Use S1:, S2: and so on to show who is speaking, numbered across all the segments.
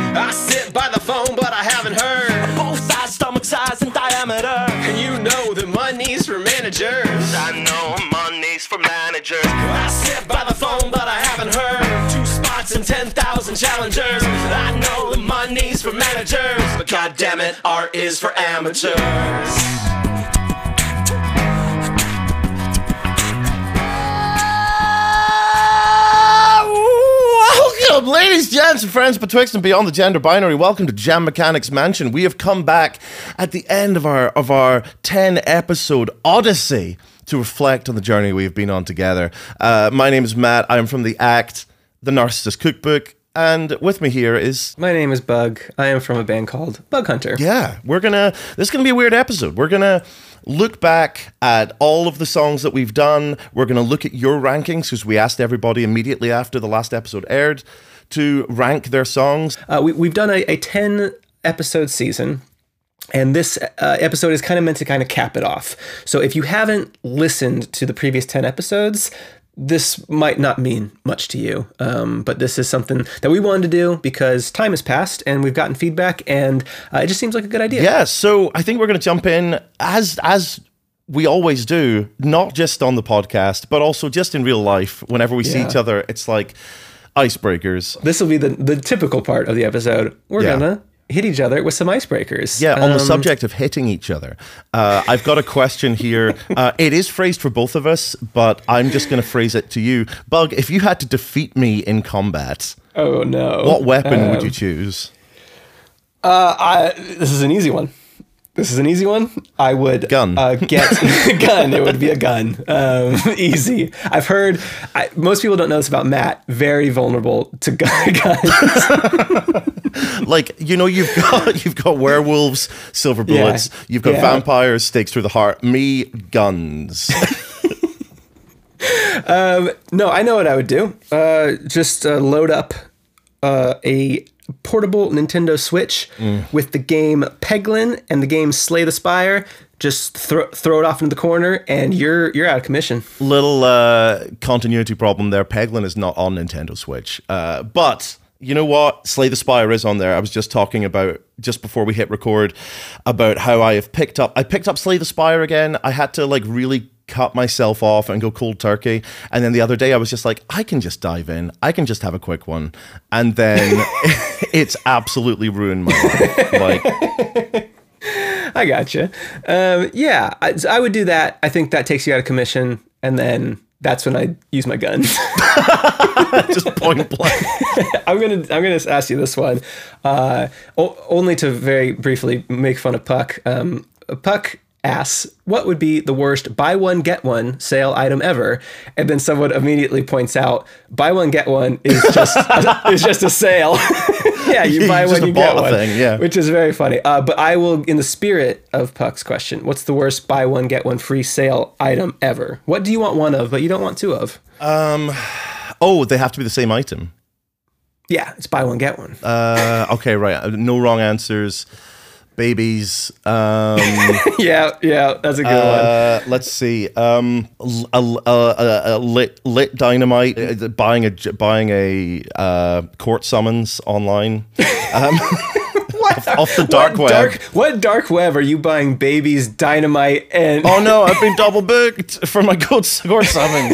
S1: I sit by the phone, but I haven't heard
S2: both sides, stomach size and diameter.
S1: And you know that money's for managers.
S2: I know money's for managers.
S1: I sit by the phone, but I haven't heard 2 spots and 10,000 challengers. I know the money's for managers, but goddammit, art is for amateurs.
S3: Welcome, ladies, gents, and friends betwixt and beyond the gender binary. Welcome to Jam Mechanics Mansion. We have come back at the end of our 10-episode odyssey to reflect on the journey we've been on together. My name is Matt. I am from the act, The Narcissist Cookbook, and with me here is...
S4: My name is Bug. I am from a band called Bug Hunter.
S3: Yeah, this is going to be a weird episode. We're going to look back at all of the songs that we've done. We're going to look at your rankings, because we asked everybody immediately after the last episode aired to rank their songs.
S4: We've done a 10-episode season, and this episode is kind of meant to kind of cap it off. So if you haven't listened to the previous 10 episodes, this might not mean much to you, but this is something that we wanted to do because time has passed and we've gotten feedback, and it just seems like a good idea.
S3: Yeah, so I think we're going to jump in as we always do, not just on the podcast, but also just in real life. Whenever we see each other, it's like icebreakers.
S4: This will be the typical part of the episode. We're gonna hit each other with some icebreakers.
S3: Yeah, on the subject of hitting each other, I've got a question here. It is phrased for both of us, but I'm just going to phrase it to you. Bug, if you had to defeat me in combat,
S4: oh no,
S3: what weapon would you choose?
S4: This is an easy one. I would
S3: gun.
S4: Get gun. It would be a gun. Easy. I've heard. Most people don't know this about Matt. Very vulnerable to guns.
S3: Like, you know, you've got werewolves, silver bullets.
S4: Yeah.
S3: You've got vampires, stakes through the heart. Me, guns.
S4: No, I know what I would do. Just load up a portable Nintendo Switch with the game Peglin and the game Slay the Spire. Just throw it off into the corner, and you're out of commission.
S3: Little continuity problem there. Peglin is not on Nintendo Switch, but you know what? Slay the Spire is on there. I was just talking about, just before we hit record, about how I picked up Slay the Spire again. I had to really cut myself off and go cold turkey, and then the other day I was just like, I can just dive in, I can just have a quick one, and then it's absolutely ruined my life.
S4: I gotcha. Yeah, I would do that. I think that takes you out of commission, and then that's when I use my gun.
S3: Just point blank.
S4: I'm gonna ask you this one, only to very briefly make fun of Puck. Puck asks, what would be the worst buy one get one sale item ever? And then someone immediately points out, buy one get one is just a sale. Yeah, you buy one, you get one
S3: thing,
S4: which is very funny. But I will, in the spirit of Puck's question, what's the worst buy one get one free sale item ever? What do you want one of but you don't want two of?
S3: They have to be the same item.
S4: Yeah, it's buy one get one.
S3: Okay, right. No wrong answers. Babies.
S4: Yeah, that's a good one.
S3: Let's see. Lit dynamite. Buying a court summons online. Off the dark web.
S4: What dark web are you buying babies, dynamite, and...
S3: Oh no, I've been double booked for my court summons.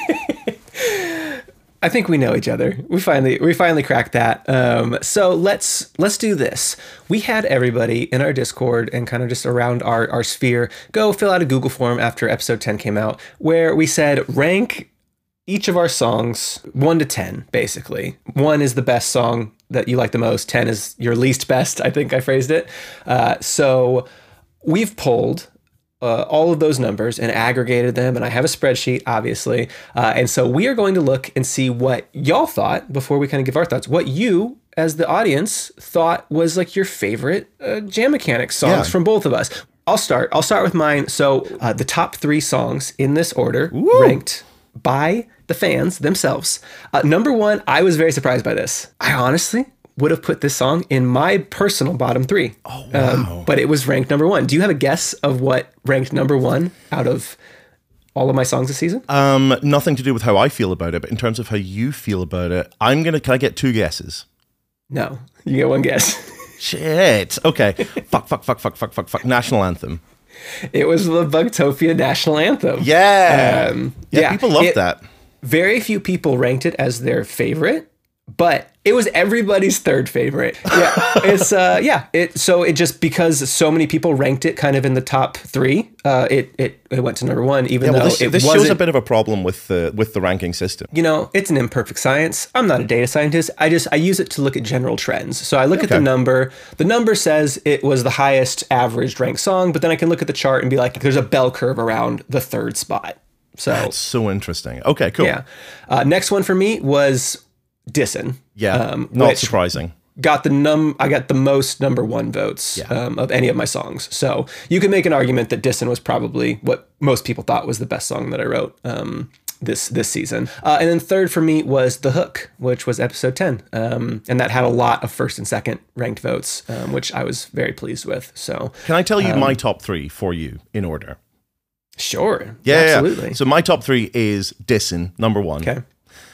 S4: I think we know each other. We finally cracked that. So let's do this. We had everybody in our Discord and kind of just around our sphere go fill out a Google form after episode 10 came out, where we said rank each of our songs 1 to 10, basically. 1 is the best song that you like the most. 10 is your least best, I think I phrased it. So we've polled all of those numbers and aggregated them, and I have a spreadsheet, obviously. And so we are going to look and see what y'all thought before we kind of give our thoughts. What you, as the audience, thought was like your favorite Jam Mechanics songs from both of us. I'll start with mine. So the top 3 songs in this order, ranked by the fans themselves. Number 1, I was very surprised by this. I honestly would have put this song in my personal bottom 3.
S3: Oh, wow.
S4: But it was ranked number 1. Do you have a guess of what ranked number 1 out of all of my songs this season?
S3: Nothing to do with how I feel about it, but in terms of how you feel about it, can I get 2 guesses?
S4: No, you get one guess.
S3: Shit. Okay. Fuck. National anthem.
S4: It was the Bugtopia national anthem.
S3: Yeah.
S4: Yeah,
S3: People loved that.
S4: Very few people ranked it as their favorite, but it was everybody's third favorite. Yeah, so it just because so many people ranked it kind of in the top three, it went to number one. Even though
S3: this shows a bit of a problem with the ranking system.
S4: You know, it's an imperfect science. I'm not a data scientist. I use it to look at general trends. So I look at the number. The number says it was the highest average ranked song, but then I can look at the chart and be like, there's a bell curve around the third spot. So
S3: that's so interesting. Okay, cool.
S4: Yeah. Next one for me was Dissin'.
S3: Yeah, not surprising.
S4: I got the most number one votes of any of my songs. So you can make an argument that Dissin' was probably what most people thought was the best song that I wrote this season. And then third for me was The Hook, which was episode 10. And that had a lot of first and second ranked votes, which I was very pleased with. So
S3: can I tell you my top three for you in order?
S4: Sure.
S3: Yeah,
S4: absolutely.
S3: Yeah. So my top three is Dissin', number one.
S4: Okay.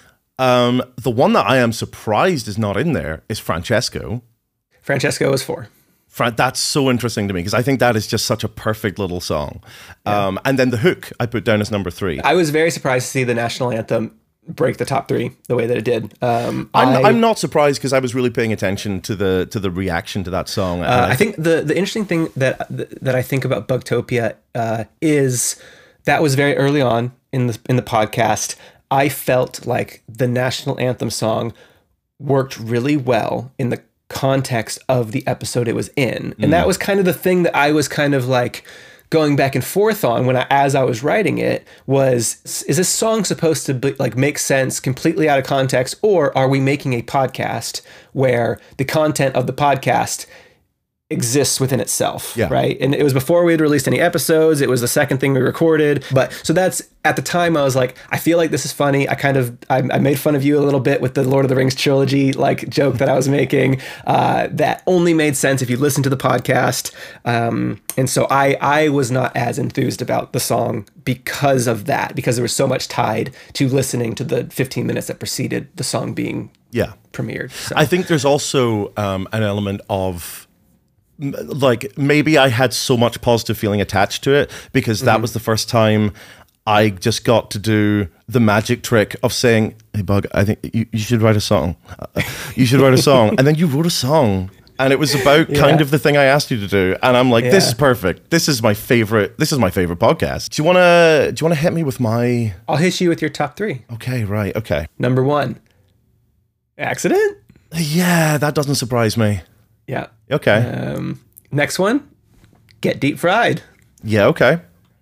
S3: The one that I am surprised is not in there is Francesco.
S4: Francesco is 4.
S3: That's so interesting to me because I think that is just such a perfect little song. Yeah. And then The Hook I put down as number 3.
S4: I was very surprised to see the national anthem break the top 3 the way that it did.
S3: I'm not surprised because I was really paying attention to the reaction to that song.
S4: I think the interesting thing that I think about Bugtopia is that was very early on in the podcast. I felt like the national anthem song worked really well in the context of the episode it was in. And that was kind of the thing that I was kind of like going back and forth on as I was writing it was, is this song supposed to be, like make sense completely out of context, or are we making a podcast where the content of the podcast exists within itself, right? And it was before we had released any episodes. It was the second thing we recorded. But so that's, at the time I was like, I feel like this is funny. I made fun of you a little bit with the Lord of the Rings trilogy like joke that I was making. That only made sense if you listen to the podcast. And so I was not as enthused about the song because of that, because there was so much tied to listening to the 15 minutes that preceded the song being premiered. So.
S3: I think there's also an element of like maybe I had so much positive feeling attached to it because that was the first time I just got to do the magic trick of saying, hey Bug, I think you should write a song. You should write a song. And then you wrote a song and it was about kind of the thing I asked you to do. And I'm like, this is perfect. This is my favorite podcast. Do you wanna hit me with my...
S4: I'll hit you with your top 3.
S3: Okay, right, okay.
S4: Number 1, Accident?
S3: Yeah, that doesn't surprise me.
S4: Yeah.
S3: Okay.
S4: Next one, Get Deep Fried.
S3: Yeah, okay.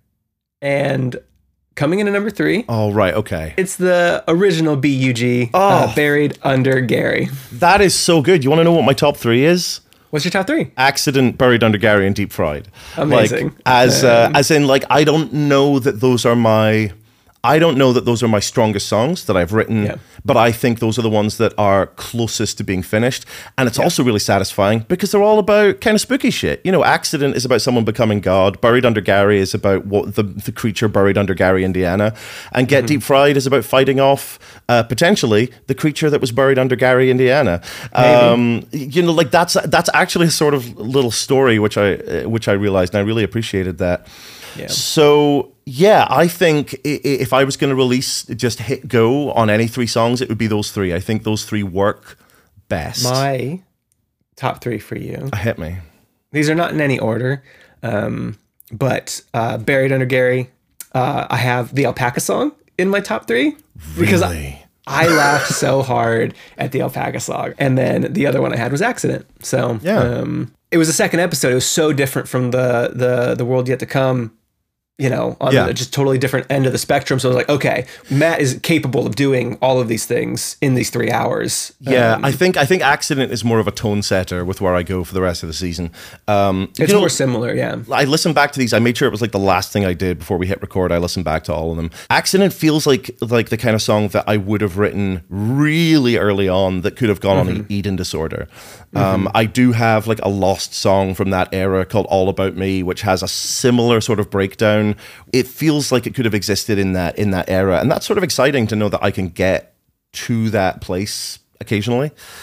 S4: And coming in at number 3.
S3: Oh, right, okay.
S4: It's the original BUG, Buried Under Gary.
S3: That is so good. You want to know what my top 3 is?
S4: What's your top 3?
S3: Accident, Buried Under Gary, and Deep Fried.
S4: Amazing.
S3: Like, as in, like, I don't know that those are my strongest songs that I've written, but I think those are the ones that are closest to being finished. And it's also really satisfying because they're all about kind of spooky shit. You know, Accident is about someone becoming God. Buried Under Gary is about what the creature buried under Gary, Indiana. And Get Deep Fried is about fighting off, potentially, the creature that was buried under Gary, Indiana. You know, like that's actually a sort of little story, which I realized, and I really appreciated that. Yeah. So, yeah, I think if I was going to just hit go on any 3 songs, it would be those 3. I think those 3 work best.
S4: My top 3 for you.
S3: Hit me.
S4: These are not in any order, but Buried Under Gary, I have the Alpaca song in my top 3. Because I laughed so hard at the Alpaca song. And then the other one I had was Accident. So, it was the second episode. It was so different from the World Yet to Come, you know, on a just totally different end of the spectrum. So I was like, okay, Matt is capable of doing all of these things in these 3 hours.
S3: Yeah, I think Accident is more of a tone setter with where I go for the rest of the season.
S4: It's more similar, yeah.
S3: I listened back to these. I made sure it was like the last thing I did before we hit record. I listened back to all of them. Accident feels like the kind of song that I would have written really early on that could have gone on Eating Disorder. I do have like a lost song from that era called All About Me, which has a similar sort of breakdown. It feels like it could have existed in that era, and that's sort of exciting to know that I can get to that place occasionally.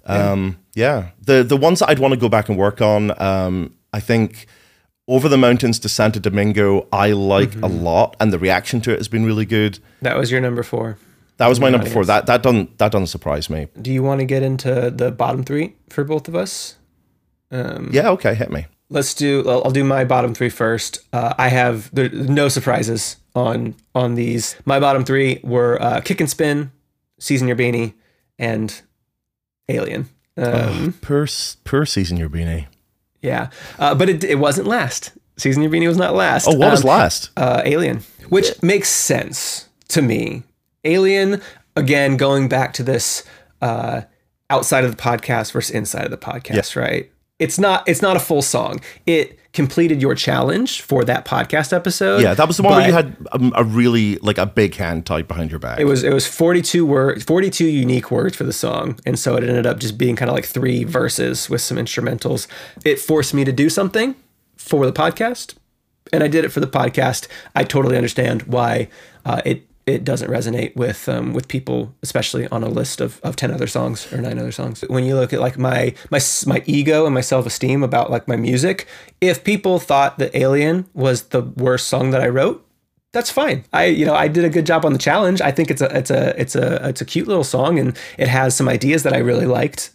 S3: Yeah. The ones that I'd want to go back and work on, I think Over the Mountains to Santo Domingo, I like a lot, and the reaction to it has been really good.
S4: That was your number 4.
S3: That was my number 4. That doesn't surprise me.
S4: Do you want to get into the bottom 3 for both of us?
S3: Yeah, okay, hit me.
S4: I'll do my bottom 3 first. I have no surprises on these. My bottom 3 were Kick and Spin, Season Your Beanie, and Alien.
S3: Per Season Your Beanie.
S4: Yeah, but it wasn't last. Season Your Beanie was not last.
S3: Oh, what was last?
S4: Alien, which makes sense to me. Alien, again, going back to this outside of the podcast versus inside of the podcast, right? It's not a full song. It completed your challenge for that podcast episode.
S3: Yeah, that was the one where you had a really like a big hand tied behind your back.
S4: It was 42 unique words for the song, and so it ended up just being kind of like 3 verses with some instrumentals. It forced me to do something for the podcast, and I did it for the podcast. I totally understand why it doesn't resonate with people, especially on a list of 10 other songs or 9 other songs. When you look at like my ego and my self-esteem about like my music, if people thought that Alien was the worst song that I wrote, that's fine. I did a good job on the challenge. I think it's a cute little song, and it has some ideas that I really liked.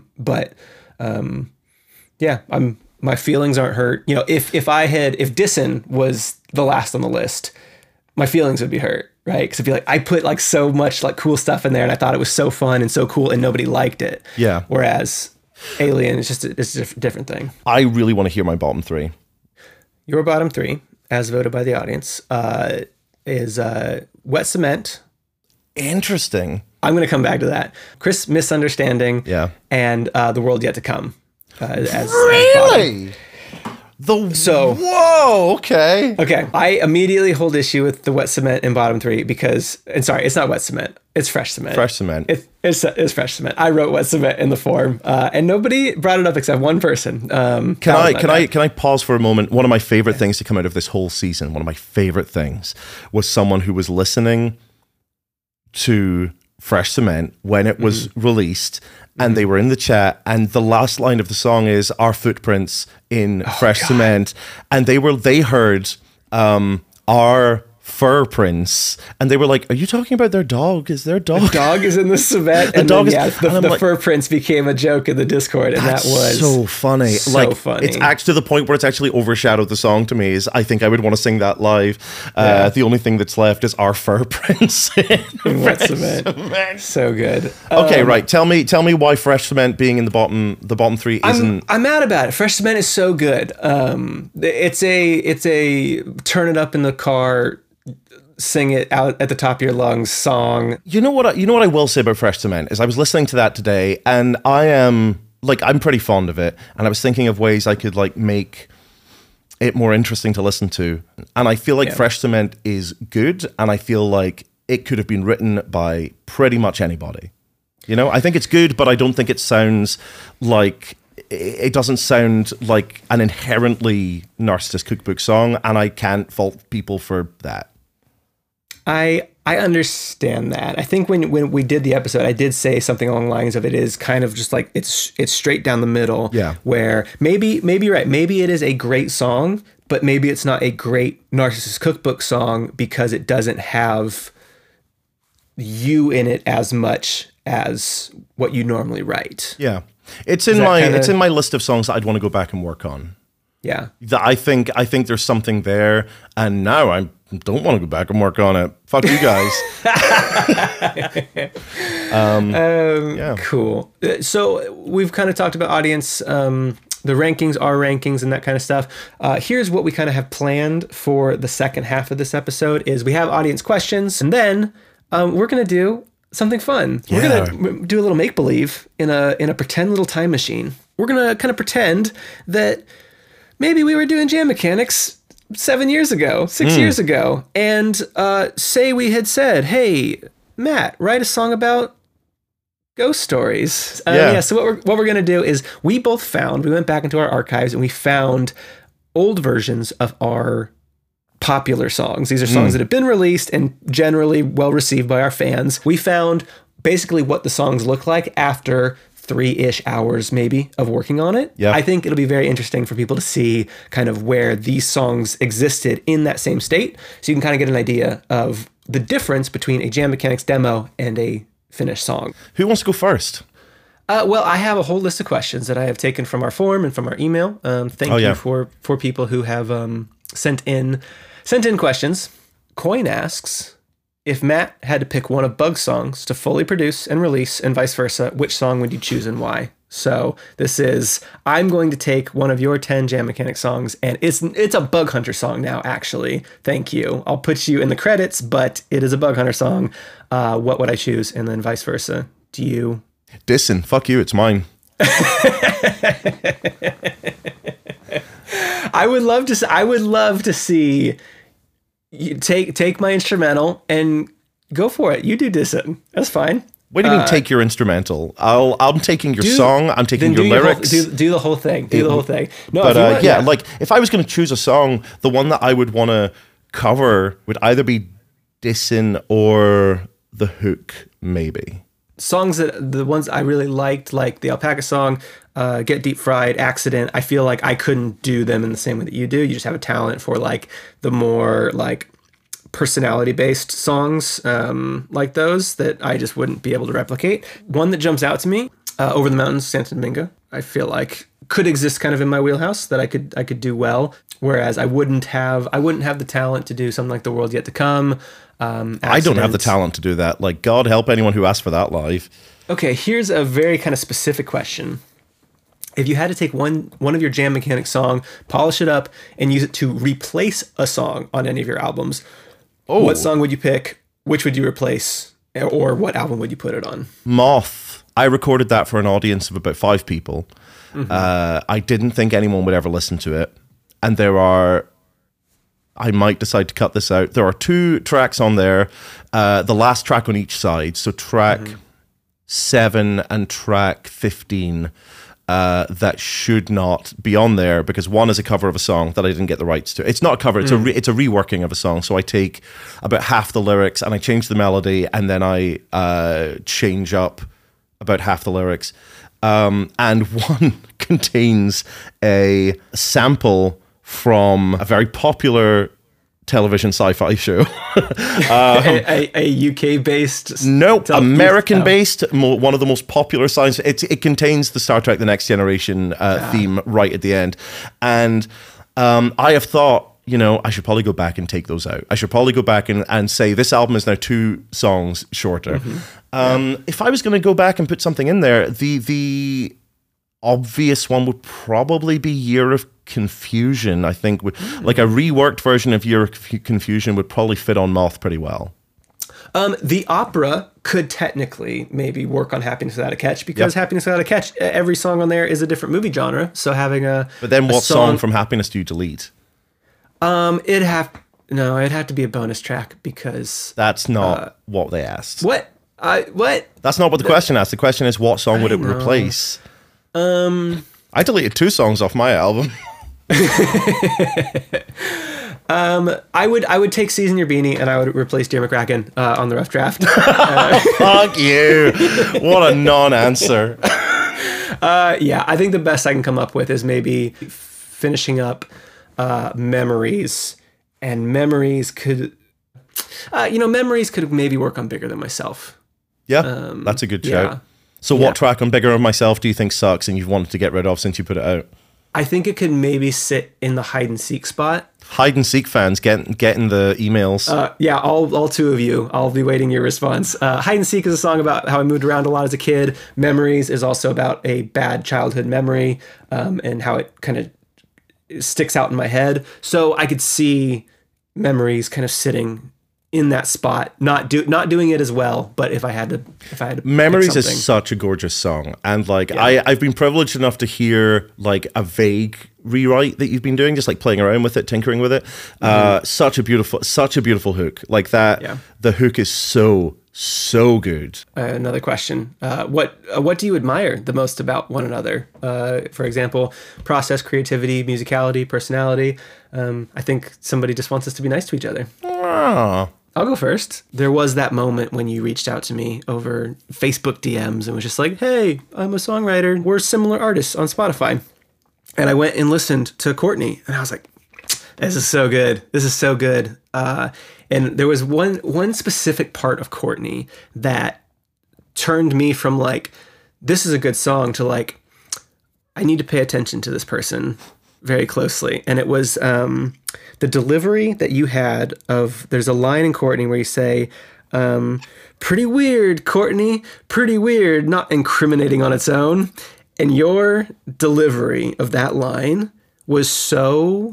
S4: My feelings aren't hurt. You know, if Dissin was the last on the list, my feelings would be hurt. Right, because I feel like I put like so much like cool stuff in there, and I thought it was so fun and so cool, and nobody liked it.
S3: Yeah.
S4: Whereas Alien is it's a different thing.
S3: I really want to hear my bottom 3.
S4: Your bottom 3, as voted by the audience, is Wet Cement.
S3: Interesting.
S4: I'm going to come back to that. Chris Misunderstanding.
S3: Yeah.
S4: And The World Yet to Come.
S3: Really? Whoa, okay.
S4: Okay, I immediately hold issue with the Wet Cement in bottom 3 because, and sorry, it's not Wet Cement, it's Fresh Cement.
S3: Fresh Cement.
S4: It's Fresh Cement. I wrote Wet Cement in the form, and nobody brought it up except one person.
S3: Can I pause for a moment? One of my favorite things to come out of this whole season, one of my favorite things, was someone who was listening to Fresh Cement when it was released, and they were in the chat, and the last line of the song is "Our footprints in fresh cement," and they heard our fur prints, and they were like, "Are you talking about their dog? Is their dog?
S4: The dog is in the cement." The fur prints became a joke in the Discord, and that was
S3: so funny.
S4: So funny.
S3: It's actually to the point where it's actually overshadowed the song to me. Is I think I would want to sing that live. The only thing that's left is our fur prints in
S4: Wet Cement. So good.
S3: Okay, right. Tell me why Fresh Cement being in the bottom 3 isn't.
S4: I'm mad about it. Fresh Cement is so good. It's a turn it up in the car, sing it out at the top of your lungs song.
S3: You know what I will say about Fresh Cement is I was listening to that today, and I'm pretty fond of it, and I was thinking of ways I could like make it more interesting to listen to, and I feel like Fresh Cement is good, and I feel like it could have been written by pretty much anybody. You know, I think it's good, but I don't think it sounds like it doesn't sound like an inherently Narcissist Cookbook song, and I can't fault people for that.
S4: I understand that. I think when we did the episode, I did say something along the lines of it is kind of just like it's straight down the middle.
S3: Yeah.
S4: Where maybe you're right. Maybe it is a great song, but maybe it's not a great Narcissist Cookbook song because it doesn't have you in it as much as what you normally write.
S3: Yeah. It's in my list of songs that I'd want to go back and work on.
S4: Yeah.
S3: I think there's something there, and now I don't want to go back and work on it. Fuck you guys.
S4: Cool. So we've kind of talked about audience, the rankings, our rankings, and that kind of stuff. Here's what we kind of have planned for the second half of this episode is we have audience questions, and then we're going to do something fun.
S3: Yeah.
S4: We're going to do a little make-believe in a pretend little time machine. We're going to kind of pretend that maybe we were doing Jam Mechanics 7 years ago, 6 years ago, and say we had said, "Hey, Matt, write a song about ghost stories." So what we're gonna do is we went back into our archives and we found old versions of our popular songs. These are songs that have been released and generally well received by our fans. We found basically what the songs look like after 3-ish hours maybe of working on it.
S3: Yeah.
S4: I think it'll be very interesting for people to see kind of where these songs existed in that same state. So you can kind of get an idea of the difference between a Jam Mechanics demo and a finished song.
S3: Who wants to go first?
S4: Well, I have a whole list of questions that I have taken from our forum and from our email. Thank you for people who have sent in questions. Coin asks, if Matt had to pick one of Bug's songs to fully produce and release and vice versa, which song would you choose and why? So this is, I'm going to take one of your 10 Jam Mechanics songs, and it's a Bug Hunter song now, actually. Thank you. I'll put you in the credits, but it is a Bug Hunter song. What would I choose? And then vice versa. Do you?
S3: Dissin, fuck you, it's mine.
S4: I would love to see you take my instrumental and go for it. You do Dissin. That's fine.
S3: What do you mean take your instrumental? I'm taking your song. I'm taking your lyrics.
S4: Do the whole thing. Do the whole thing. No,
S3: but like if I was going to choose a song, the one that I would want to cover would either be Dissin or The Hook, maybe.
S4: Songs that the ones I really liked, like the Alpaca song, Get Deep Fried, Accident. I feel like I couldn't do them in the same way that you do. You just have a talent for like the more like personality based songs like those that I just wouldn't be able to replicate. One that jumps out to me, Over the Mountains, Santo Domingo, I feel like could exist kind of in my wheelhouse that I could do well. Whereas I wouldn't have the talent to do something like The World Yet to Come.
S3: I don't have the talent to do that. Like, God help anyone who asked for that live.
S4: Okay, here's a very kind of specific question. If you had to take one of your Jam Mechanics song, polish it up, and use it to replace a song on any of your albums, what song would you pick? Which would you replace? Or what album would you put it on?
S3: Moth. I recorded that for an audience of about 5 people. Mm-hmm. I didn't think anyone would ever listen to it. And I might decide to cut this out. There are 2 tracks on there. The last track on each side. So track 7 and track 15 that should not be on there because one is a cover of a song that I didn't get the rights to. It's not a cover. It's a reworking of a song. So I take about half the lyrics and I change the melody and then I change up about half the lyrics. And one contains a sample from a very popular television sci-fi show.
S4: a UK-based?
S3: Nope, American-based, one of the most popular science. It contains the Star Trek The Next Generation theme right at the end. And I have thought, I should probably go back and take those out. I should probably go back and say this album is now 2 songs shorter. If I was going to go back and put something in there, the obvious one would probably be Year of Confusion. I think like a reworked version of Year of Confusion would probably fit on Moth pretty well.
S4: The opera could technically maybe work on Happiness Without a Catch because Happiness Without a Catch, every song on there is a different movie genre. So having
S3: but then what song from Happiness do you delete?
S4: It'd have to be a bonus track because
S3: that's not what they asked.
S4: What?
S3: That's not what the question asked. The question is what song would it replace? I deleted 2 songs off my album.
S4: I would take Season Your Beanie and I would replace Dear McCracken on the rough draft.
S3: Fuck you. What a non-answer.
S4: I think the best I can come up with is maybe finishing up Memories, and Memories could maybe work on Bigger Than Myself.
S3: Yeah, that's a good shout. So what track on Bigger Than Myself do you think sucks and you've wanted to get rid of since you put it out?
S4: I think it could maybe sit in the hide and seek spot.
S3: Hide and seek fans, get in the emails.
S4: All 2 of you. I'll be waiting your response. Hide and Seek is a song about how I moved around a lot as a kid. Memories is also about a bad childhood memory and how it kind of sticks out in my head. So I could see Memories kind of sitting in that spot, not doing it as well, but if I had to
S3: Memories is such a gorgeous song, and I've been privileged enough to hear like a vague rewrite that you've been doing, just like playing around with it, tinkering with it. Such a beautiful hook like that. The hook is so good.
S4: Another question: what do you admire the most about one another? For example, process, creativity, musicality, personality. I think somebody just wants us to be nice to each other. I'll go first. There was that moment when you reached out to me over Facebook DMs and was just like, hey, I'm a songwriter. We're similar artists on Spotify. And I went and listened to Courtney and I was like, this is so good. This is so good. And there was one specific part of Courtney that turned me from like, this is a good song to like, I need to pay attention to this person very closely. And it was the delivery that you had of, there's a line in Courtney where you say, pretty weird, Courtney, pretty weird, not incriminating on its own. And your delivery of that line was so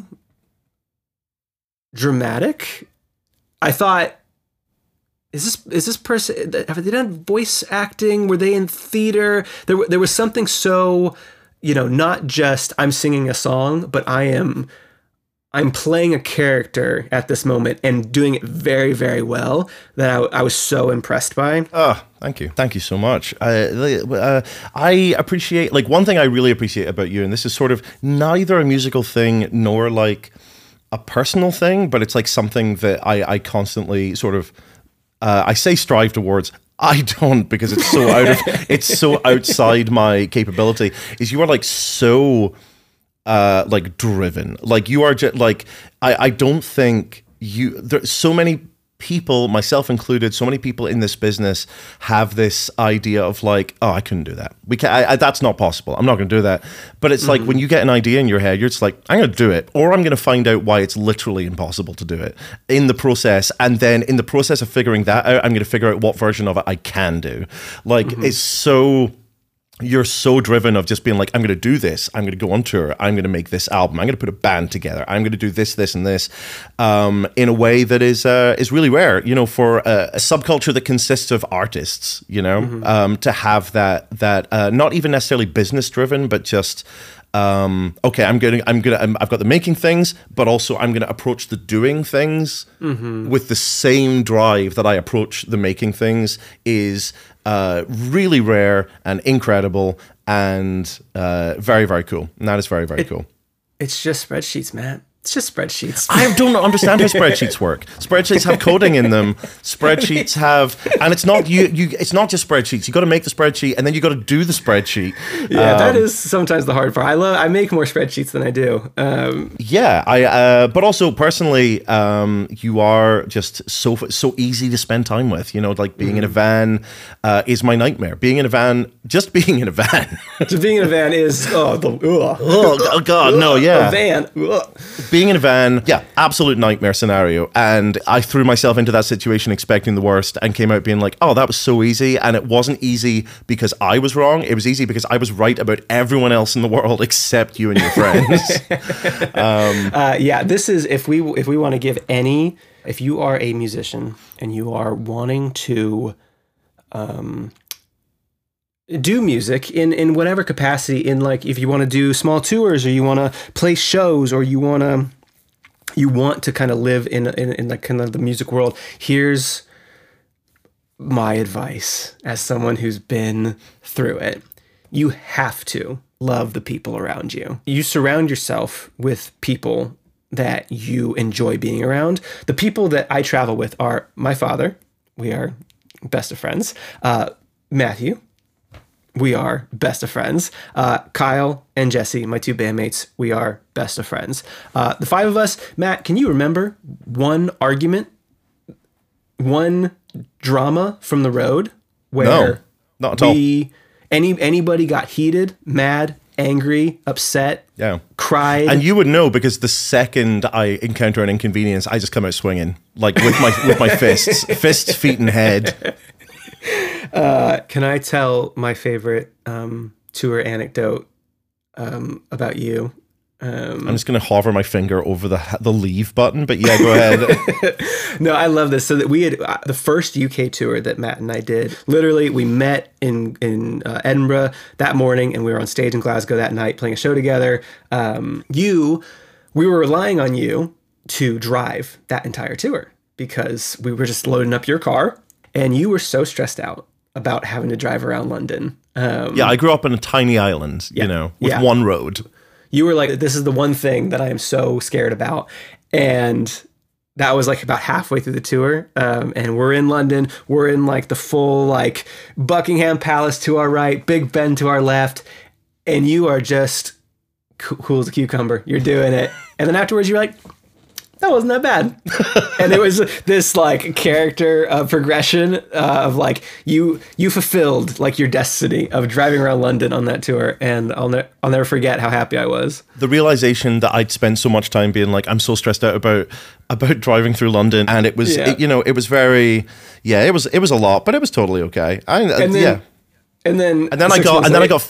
S4: dramatic. I thought, is this person, have they done voice acting? Were they in theater? There was something so, not just I'm singing a song, but I'm playing a character at this moment and doing it very, very well that I was so impressed by.
S3: Oh, thank you. Thank you so much. I appreciate, like, one thing I really appreciate about you, and this is sort of neither a musical thing nor like a personal thing, but it's like something that I constantly sort of, I say strive towards. I don't, because it's so it's so outside my capability, is you are like so like driven. Like you are just like, I don't think there's so many people, myself included, so many people in this business have this idea of like, oh, I couldn't do that. We can't, that's not possible. I'm not going to do that. But it's like when you get an idea in your head, you're just like, I'm going to do it, or I'm going to find out why it's literally impossible to do it in the process. And then in the process of figuring that out, I'm going to figure out what version of it I can do. Like it's so... You're so driven of just being like, I'm going to do this. I'm going to go on tour. I'm going to make this album. I'm going to put a band together. I'm going to do this, this, and this in a way that is really rare, for a subculture that consists of artists, to have that not even necessarily business driven, but just, okay, I've got the making things, but also I'm going to approach the doing things with the same drive that I approach the making things is really rare and incredible and very, very cool. And that is very, very cool.
S4: It's just spreadsheets, Matt. It's just spreadsheets.
S3: I don't understand how spreadsheets work. Spreadsheets have coding in them. Spreadsheets have, and it's not it's not just spreadsheets. You got to make the spreadsheet, and then you got to do the spreadsheet.
S4: Yeah, that is sometimes the hard part. I make more spreadsheets than I do.
S3: But also personally, you are just so easy to spend time with. Like being in a van is my nightmare. Being in a van, just being in a van.
S4: Just being in a van is
S3: oh god, no, yeah,
S4: a van.
S3: Being in a van, yeah, absolute nightmare scenario. And I threw myself into that situation expecting the worst and came out being like, oh, that was so easy. And it wasn't easy because I was wrong. It was easy because I was right about everyone else in the world except you and your friends.
S4: This is, if we want to give if you are a musician and you are wanting to do music in whatever capacity, in like if you want to do small tours or you want to play shows or you want to kind of live in like kind of the music world, here's my advice as someone who's been through it. You have to love the people around you. You surround yourself with people that you enjoy being around. The people that I travel with are my father. We are best of friends. Matthew. We are best of friends. Kyle and Jesse, my two bandmates, we are best of friends. The five of us, Matt, can you remember one argument, one drama from the road where
S3: no, not at all.
S4: Anybody got heated, mad, angry, upset, cried?
S3: And you would know because the second I encounter an inconvenience, I just come out swinging, like with my fists, feet, and head.
S4: Can I tell my favorite tour anecdote about you?
S3: I'm just going to hover my finger over the leave button, but yeah, go ahead.
S4: No, I love this. So that we had the first UK tour that Matt and I did. Literally, we met in Edinburgh that morning, and we were on stage in Glasgow that night playing a show together. We were relying on you to drive that entire tour because we were just loading up your car. And you were so stressed out about having to drive around London.
S3: I grew up in a tiny island, with one road.
S4: You were like, this is the one thing that I am so scared about. And that was like about halfway through the tour. And we're in London. We're in like the full like Buckingham Palace to our right, Big Ben to our left. And you are just cool as a cucumber. You're doing it. And then afterwards you're like, that wasn't that bad. And it was this like character progression of like you fulfilled like your destiny of driving around London on that tour. And I'll never forget how happy I was.
S3: The realization that I'd spent so much time being like, I'm so stressed out about driving through London, and it was it was very it was a lot, but it was totally okay. And then I got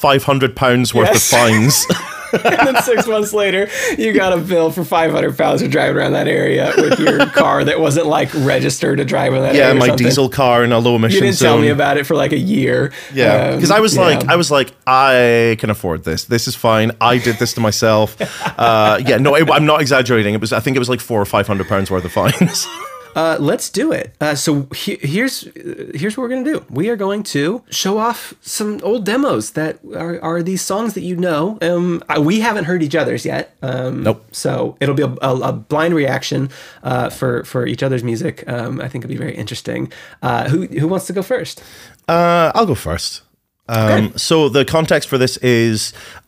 S3: £500 worth of fines.
S4: And then 6 months later, you got a bill for £500 for driving around that area with your car that wasn't like registered to drive in that area.
S3: Yeah, my diesel car in a low emission zone.
S4: You didn't tell me about it for like a year.
S3: Yeah, because I was like, I can afford this. This is fine. I did this to myself. I'm not exaggerating. I think it was like £400 or £500 worth of fines.
S4: Let's do it. So here's what we're going to do. We are going to show off some old demos that are these songs that you know. We haven't heard each other's yet.
S3: Nope.
S4: So it'll be a blind reaction for each other's music. I think it'll be very interesting. Who wants to go first?
S3: I'll go first. Okay. So the context for this is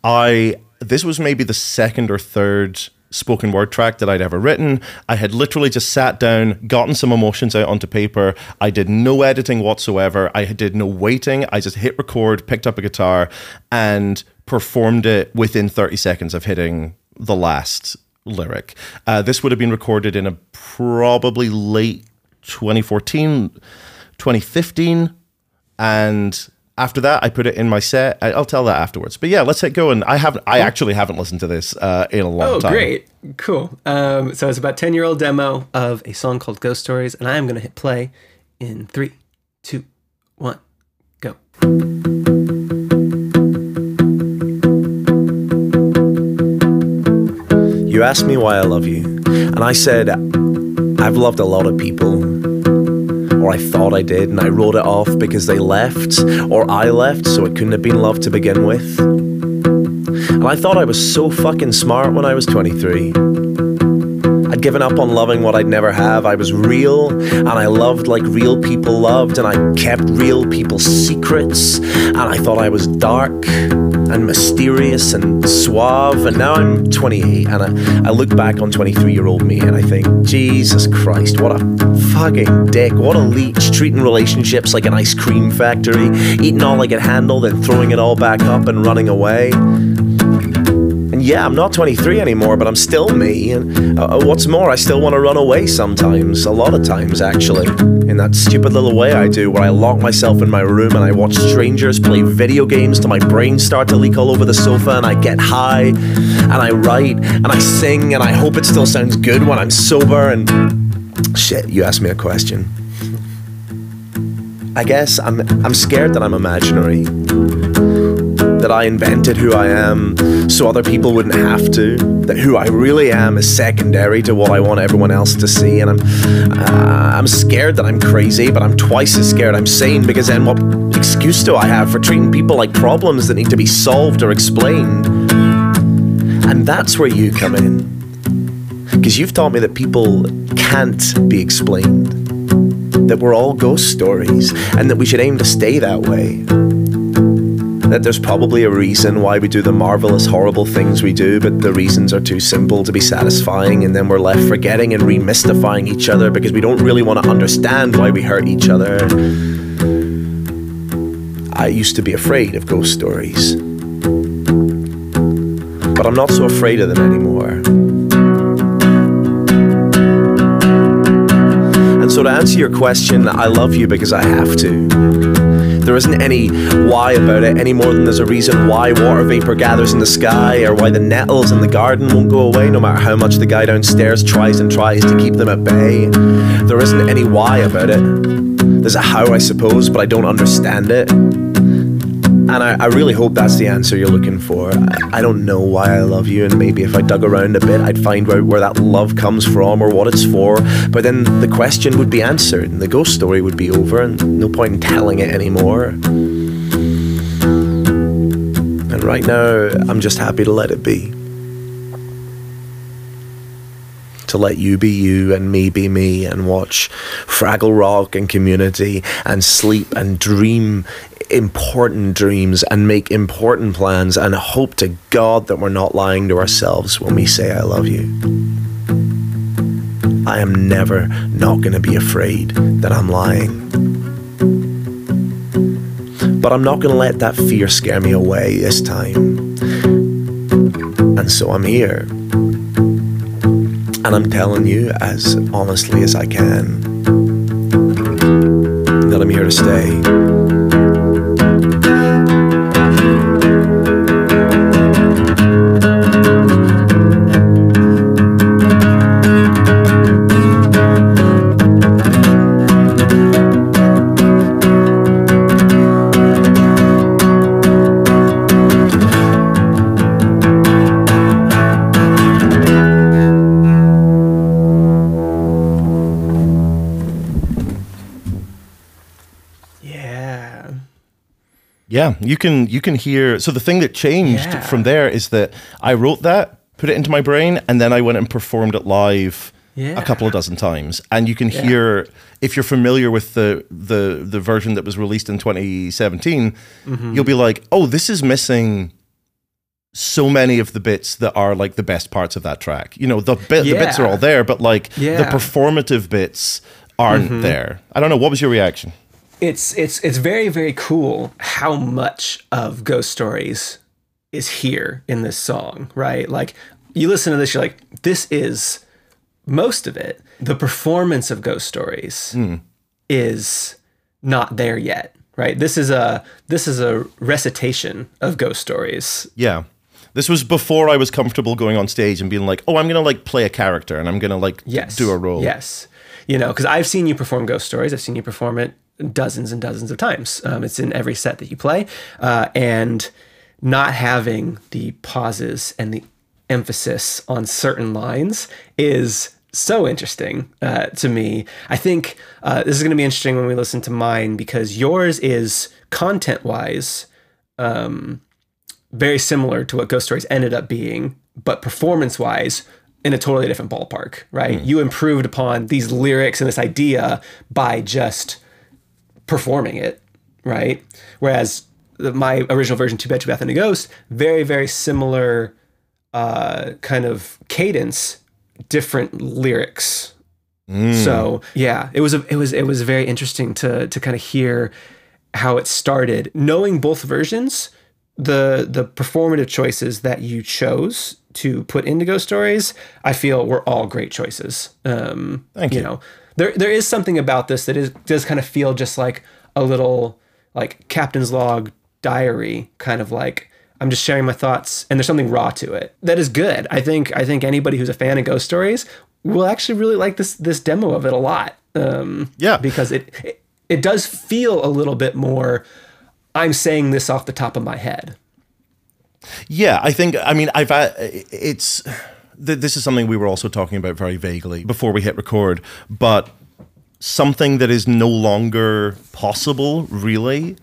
S3: this was maybe the second or third spoken word track that I'd ever written. I had literally just sat down, gotten some emotions out onto paper. I did no editing whatsoever. I did no waiting. I just hit record, picked up a guitar, and performed it within 30 seconds of hitting the last lyric. This would have been recorded in a probably late 2014, 2015, and after that, I put it in my set. I'll tell that afterwards. But yeah, let's get going. I actually haven't listened to this in a long time. Oh,
S4: great. Cool. So it's about 10-year-old demo of a song called Ghost Stories, and I am going to hit play in 3, 2, 1, go.
S5: You asked me why I love you, and I said, I've loved a lot of people. Or I thought I did, and I wrote it off because they left, or I left, so it couldn't have been love to begin with. And I thought I was so fucking smart when I was 23. I'd given up on loving what I'd never have. I was real, and I loved like real people loved, and I kept real people's secrets, and I thought I was dark and mysterious and suave. And now I'm 28, and I look back on 23-year-old me, and I think, Jesus Christ, what a fucking dick, what a leech, treating relationships like an ice cream factory, eating all I could handle, then throwing it all back up and running away. And yeah, I'm not 23 anymore, but I'm still me. And what's more, I still want to run away sometimes. A lot of times, actually. In that stupid little way I do, where I lock myself in my room and I watch strangers play video games till my brain starts to leak all over the sofa, and I get high, and I write, and I sing, and I hope it still sounds good when I'm sober. And shit, you asked me a question. I guess I'm scared that I'm imaginary. That I invented who I am so other people wouldn't have to. That who I really am is secondary to what I want everyone else to see. And I'm scared that I'm crazy, but I'm twice as scared I'm sane, because then what excuse do I have for treating people like problems that need to be solved or explained? And that's where you come in. Because you've taught me that people can't be explained. That we're all ghost stories, and that we should aim to stay that way. That there's probably a reason why we do the marvelous, horrible things we do, but the reasons are too simple to be satisfying, and then we're left forgetting and remystifying each other because we don't really want to understand why we hurt each other. I used to be afraid of ghost stories, but I'm not so afraid of them anymore. And so to answer your question, I love you because I have to. There isn't any why about it any more than there's a reason why water vapor gathers in the sky, or why the nettles in the garden won't go away no matter how much the guy downstairs tries and tries to keep them at bay. There isn't any why about it. There's a how, I suppose, but I don't understand it. And I really hope that's the answer you're looking for. I don't know why I love you, and maybe if I dug around a bit, I'd find out where that love comes from or what it's for. But then the question would be answered, and the ghost story would be over, and no point in telling it anymore. And right now, I'm just happy to let it be. to let you be you and me be me and watch Fraggle Rock and Community and sleep and dream important dreams and make important plans and hope to God that we're not lying to ourselves when we say I love you. I am never not going to be afraid that I'm lying. But I'm not going to let that fear scare me away this time. And so I'm here. And I'm telling you as honestly as I can that I'm here to stay.
S3: Yeah, you can hear. So the thing that changed from there is that I wrote that, put it into my brain, and then I went and performed it live a couple of dozen times. And you can hear, if you're familiar with the version that was released in 2017, you'll be like, oh, this is missing so many of the bits that are like the best parts of that track. You know, the bits are all there, but like the performative bits aren't there. I don't know. What was your reaction?
S4: It's very, very cool how much of Ghost Stories is here in this song, right? Like, you listen to this, you're like, this is most of it. The performance of Ghost Stories is not there yet, right? This is a recitation of Ghost Stories.
S3: Yeah. This was before I was comfortable going on stage and being like, oh, I'm going to like play a character and I'm going to like do a role.
S4: Yes. You know, because I've seen you perform Ghost Stories. I've seen you perform it dozens and dozens of times. It's in every set that you play. And not having the pauses and the emphasis on certain lines is so interesting to me. I think this is going to be interesting when we listen to mine, because yours is content-wise very similar to what Ghost Stories ended up being, but performance-wise in a totally different ballpark, right? You improved upon these lyrics and this idea by just performing it, right? Whereas my original version, Too Bad, Too Bath, and a Ghost, very, very similar kind of cadence, different lyrics. So yeah, it was very interesting to kind of hear how it started. Knowing both versions, the performative choices that you chose to put into Ghost Stories, I feel were all great choices.
S3: Thank you.
S4: You know, there is something about this that does kind of feel just like a little like Captain's Log diary, kind of like I'm just sharing my thoughts, and there's something raw to it that is good. I think anybody who's a fan of Ghost Stories will actually really like this demo of it a lot. Because it does feel a little bit more, I'm saying this off the top of my head.
S3: Yeah, this is something we were also talking about very vaguely before we hit record, but something that is no longer possible, really,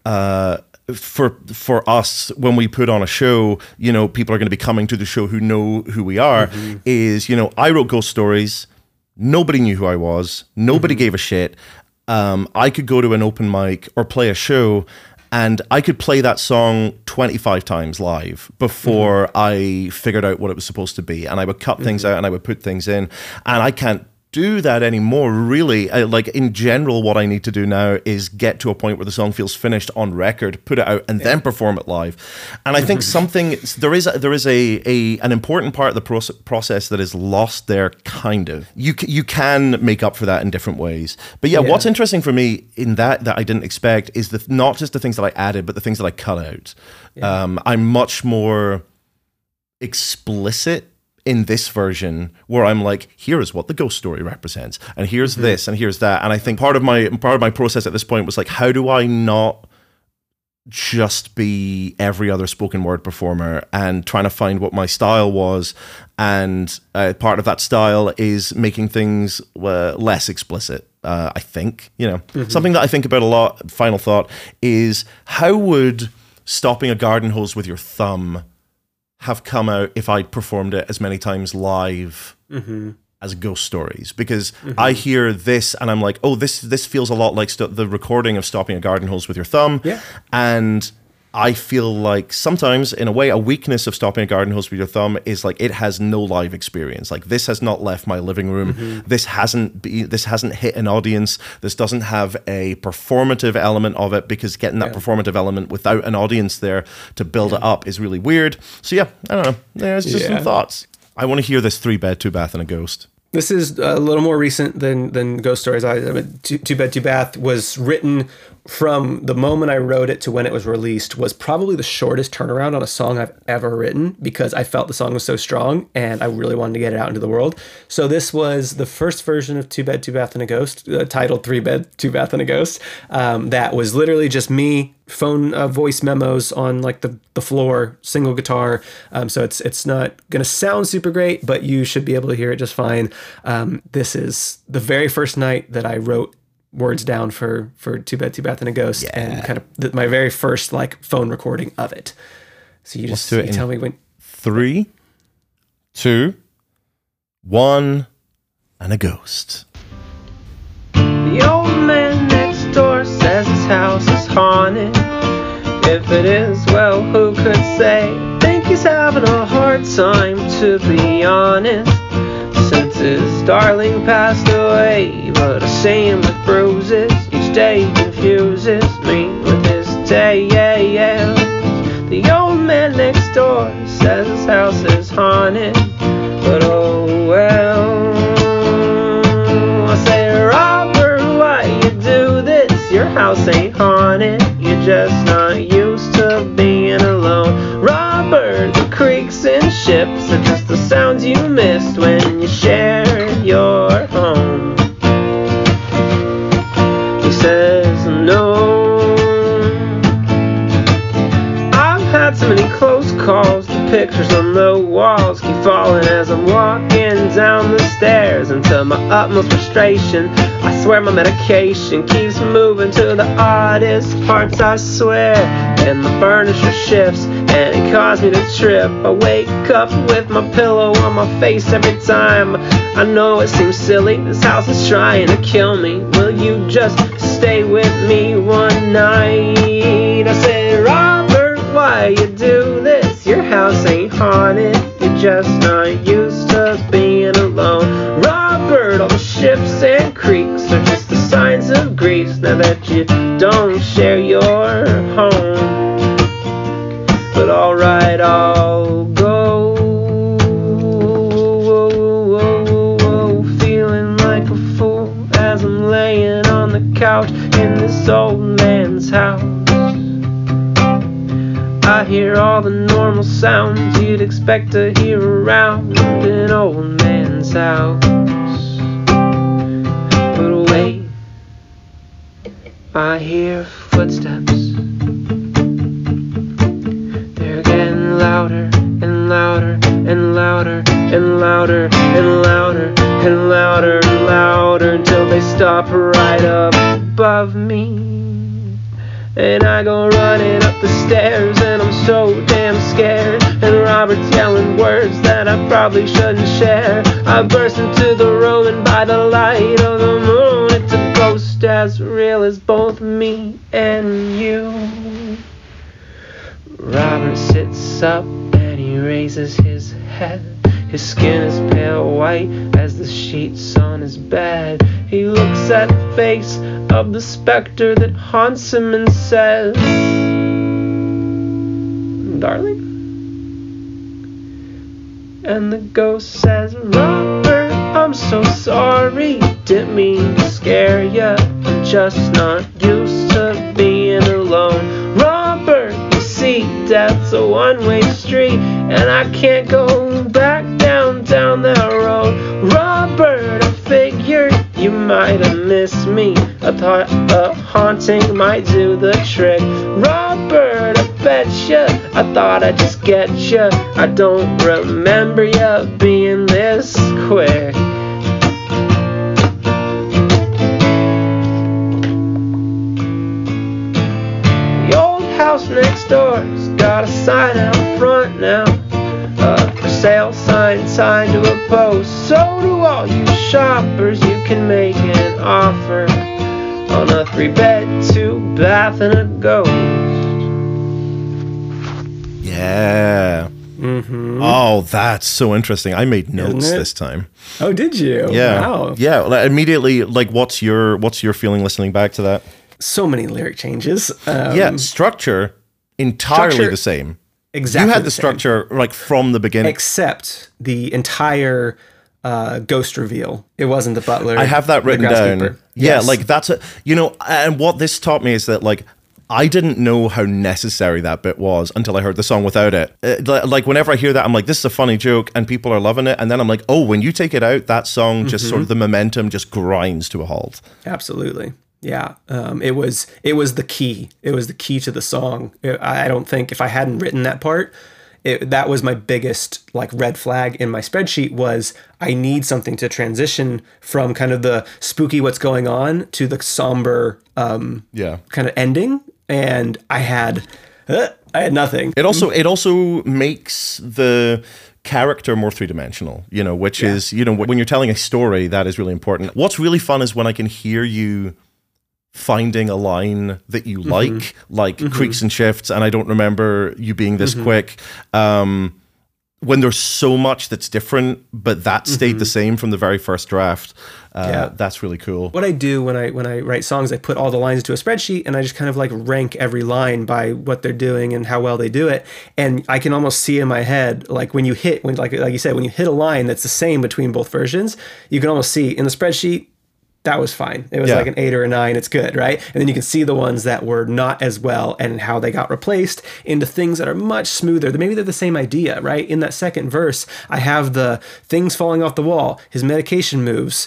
S3: for us when we put on a show. You know, people are going to be coming to the show who know who we are. Is, you know, I wrote Ghost Stories. Nobody knew who I was. Nobody gave a shit. I could go to an open mic or play a show, and I could play that song 25 times live before I figured out what it was supposed to be. And I would cut things out and I would put things in. And I can't do that anymore, really. Like, in general, what I need to do now is get to a point where the song feels finished on record, put it out, and then perform it live. And I think there is an important part of the process that is lost there, kind of. You can make up for that in different ways. But yeah, what's interesting for me in that I didn't expect is not just the things that I added, but the things that I cut out. I'm much more explicit in this version, where I'm like, here is what the Ghost Story represents, and here's this, and here's that. And I think part of my process at this point was like, how do I not just be every other spoken word performer, and trying to find what my style was. And part of that style is making things less explicit. I think, something that I think about a lot, final thought, is how would stopping a garden hose with your thumb have come out if I'd performed it as many times live as ghost stories, because I hear this and I'm like, oh, this feels a lot like the recording of Stopping a Garden Hose with Your Thumb.
S4: Yeah.
S3: And I feel like sometimes, in a way, a weakness of Stopping a Garden Hose with Your Thumb is like it has no live experience. Like, this has not left my living room. This hasn't hit an audience. This doesn't have a performative element of it, because getting that performative element without an audience there to build it up is really weird. So yeah, I don't know. There's just some thoughts. I want to hear this 3 bed, 2 bath, and a ghost.
S4: This is a little more recent than Ghost Stories. Two Bed, Two Bath was written from the moment I wrote it to when it was released, was probably the shortest turnaround on a song I've ever written, because I felt the song was so strong and I really wanted to get it out into the world. So this was the first version of Two Bed, Two Bath, and a Ghost, titled 3 Bed, 2 Bath, and a Ghost. That was literally just me, phone voice memos on like the floor, single guitar. So it's not going to sound super great, but you should be able to hear it just fine. This is the very first night that I wrote words down for 2 Bed, 2 Bath, and a Ghost, and kind of my very first like phone recording of it. So you just tell me when.
S3: 3, 2, 1, and a ghost.
S6: The old man next door says his house is haunted. If it is, well, who could say? Think he's having a hard time, to be honest, since his darling passed away. But a shame with bruises, each day confuses me with his day. The old man next door says his house is haunted, but oh well. I say, Robert, why you do this? Your house ain't haunted, you're just not used to being alone. Robert, the creaks and ships are just the sounds you missed when you shared your home. He says no. I've had so many close calls, the pictures on the walls keep falling as I'm walking down the stairs, and to my utmost frustration, I swear my medication keeps moving to the oddest parts, I swear. And the furniture shifts, and it caused me to trip. I wake up with my pillow on my face every time. I know it seems silly, this house is trying to kill me. Will you just stay with me one night? I said, Robert, why you do this? Your house ain't haunted, you're just not used to being alone. Robert, all the ships and creeks are just the signs of grief now that you don't share your home. But alright, I'll go. Feeling like a fool as I'm laying on the couch in this old man's house. I hear all the normal sounds you'd expect to hear around an old man's house. But wait, I hear footsteps. They're getting louder and louder and louder and louder and louder and louder and louder until they stop right up above me. And I go running up the stairs, and I'm so damn scared. And Robert's yelling words that I probably shouldn't share. I burst into the room, and by the light of the moon, it's a ghost as real as both me and you. Robert sits up, and he raises his head. His skin is pale white as the sheets on his bed. He looks at the face of the specter that haunts him and says, darling? And the ghost says, Robert, I'm so sorry, didn't mean to scare ya, I'm just not used to being alone. Robert, you see, death's a one-way street, and I can't go back down that road. Robert, I figured you might have missed me. I thought a haunting might do the trick. Robert, I betcha, I thought I'd just get ya. I don't remember ya being this quick. The old house next door's got a sign out front now. For sale sign signed to a post. So to all you shoppers, you can make an offer on a 3-bed, 2-bath, and a ghost.
S3: Yeah. Oh, that's so interesting. I made notes
S4: Isn't it?
S3: this time.
S4: Oh, did you?
S3: Yeah.
S4: Wow.
S3: Yeah. Like, immediately, like, what's your feeling listening back to that?
S4: So many lyric changes.
S3: Yeah. Structure, entirely
S4: structure-
S3: the same.
S4: Exactly.
S3: You had the
S4: same.
S3: structure like from the beginning.
S4: Except the entire ghost reveal. It wasn't the butler.
S3: I have that
S4: the
S3: written down.
S4: groundskeeper.
S3: Yeah,
S4: Yes.
S3: like that's and what this taught me is that like I didn't know how necessary that bit was until I heard the song without it. Like whenever I hear that, I'm like, this is a funny joke and people are loving it. And then I'm like, oh, when you take it out, that song just sort of the momentum just grinds to a halt.
S4: Absolutely. Yeah. It was the key. It was the key to the song. I don't think if I hadn't written that part, that was my biggest like red flag in my spreadsheet was I need something to transition from kind of the spooky what's going on to the somber kind of ending. And I had nothing.
S3: It also makes the character more three-dimensional, which is, when you're telling a story, that is really important. What's really fun is when I can hear you finding a line that you like creaks and shifts, and I don't remember you being this quick. When there's so much that's different, but that stayed the same from the very first draft. That's really cool.
S4: What I do when I write songs, I put all the lines into a spreadsheet and I just kind of like rank every line by what they're doing and how well they do it. And I can almost see in my head, like when you hit a line that's the same between both versions, you can almost see in the spreadsheet, that was fine. It was like an 8 or a 9. It's good, right? And then you can see the ones that were not as well and how they got replaced into things that are much smoother. Maybe they're the same idea, right? In that second verse, I have the things falling off the wall, his medication moves,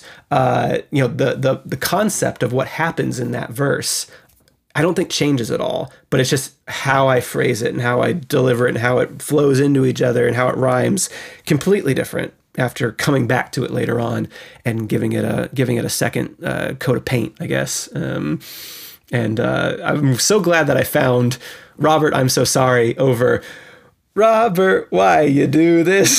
S4: the concept of what happens in that verse. I don't think changes at all, but it's just how I phrase it and how I deliver it and how it flows into each other and how it rhymes. Completely different after coming back to it later on and giving it a second coat of paint, I guess. I'm so glad that I found Robert, I'm So Sorry over Robert, why you do this?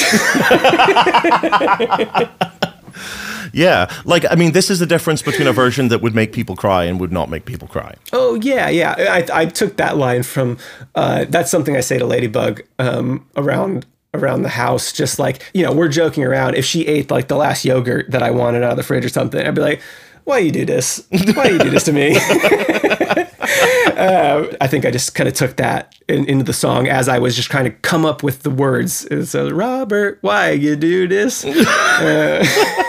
S3: Yeah, this is the difference between a version that would make people cry and would not make people cry.
S4: Oh, yeah. I took that line from, that's something I say to Ladybug around the house, just like, we're joking around. If she ate like the last yogurt that I wanted out of the fridge or something, I'd be like, why you do this? Why you do this to me? I think I just kind of took that into the song as I was just trying to come up with the words. So, Robert, why you do this?
S3: Well,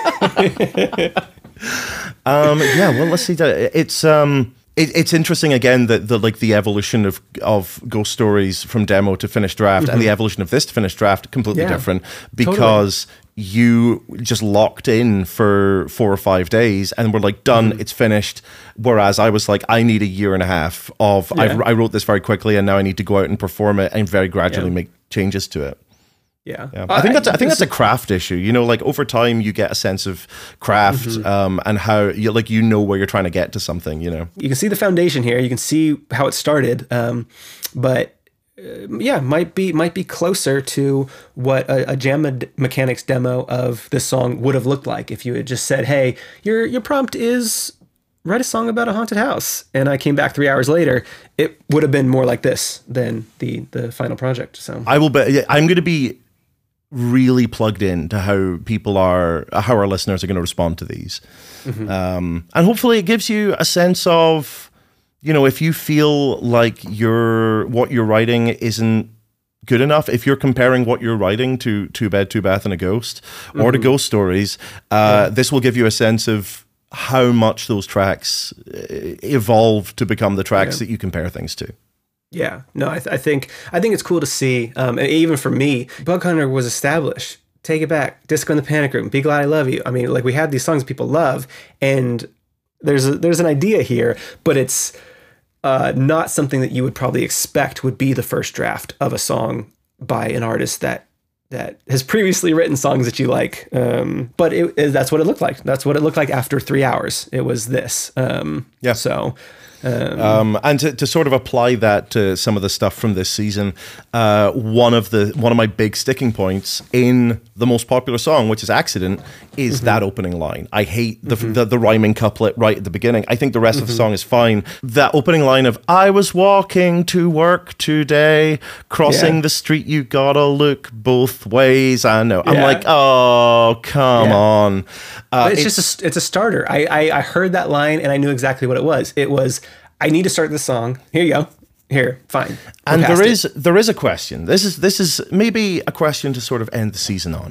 S3: let's see that it's interesting again that the evolution of Ghost Stories from demo to finished draft and the evolution of this to finished draft completely different because you just locked in for 4 or 5 days and were like done, it's finished. Whereas I was like, I need a year and a half of I wrote this very quickly and now I need to go out and perform it and very gradually make changes to it.
S4: Yeah.
S3: I think that's a craft issue. Like over time you get a sense of craft and how you where you're trying to get to something, You
S4: can see the foundation here. You can see how it started. But might be closer to what a Jam Mechanics demo of this song would have looked like if you had just said, "Hey, your prompt is write a song about a haunted house," and I came back 3 hours later. It would have been more like this than the final project. So
S3: I will bet I'm going to be really plugged in to how our listeners are going to respond to these, and hopefully it gives you a sense of. If you feel like what you're writing isn't good enough, if you're comparing what you're writing to 2-Bed, 2-Bath, and a Ghost, or to Ghost Stories, this will give you a sense of how much those tracks evolve to become the tracks that you compare things to.
S4: Yeah, no, I think it's cool to see. Even for me, Bug Hunter was established. Take It Back, Disco in the Panic Room, Be Glad I Love You. I mean, we had these songs people love, and there's an idea here, but it's not something that you would probably expect would be the first draft of a song by an artist that has previously written songs that you like. But that's what it looked like. That's what it looked like after 3 hours. It was this. So
S3: And to sort of apply that to some of the stuff from this season, one of my big sticking points in the most popular song, which is "Accident," is that opening line. I hate the rhyming couplet right at the beginning. I think the rest of the song is fine. That opening line of "I was walking to work today, crossing the street, you gotta look both ways." I know. I'm like, oh, come on.
S4: But it's a starter. I heard that line and I knew exactly what it was. It was, I need to start this song. Here you go. Here, fine.
S3: And there is a question. This is maybe a question to sort of end the season on,